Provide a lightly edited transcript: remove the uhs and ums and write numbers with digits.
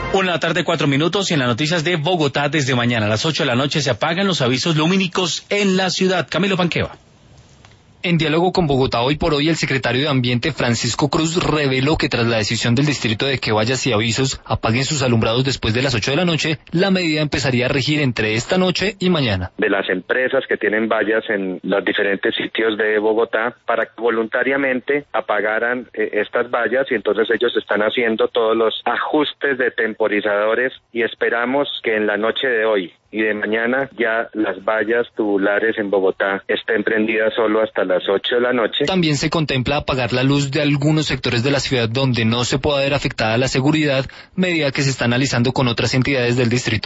1:04 p.m. y en las noticias de Bogotá, desde mañana a las 8 de la noche se apagan los avisos lumínicos en la ciudad. Camilo Panqueva. En diálogo con Bogotá Hoy por Hoy, el secretario de Ambiente, Francisco Cruz, reveló que tras la decisión del distrito de que vallas y avisos apaguen sus alumbrados después de las 8 de la noche, la medida empezaría a regir entre esta noche y mañana. De las empresas que tienen vallas en los diferentes sitios de Bogotá para que voluntariamente apagaran estas vallas, y entonces ellos están haciendo todos los ajustes de temporizadores y esperamos que en la noche de hoy y de mañana ya las vallas tubulares en Bogotá estén prendidas solo hasta las 8 de la noche. También se contempla apagar la luz de algunos sectores de la ciudad donde no se pueda ver afectada la seguridad, medida que se está analizando con otras entidades del distrito.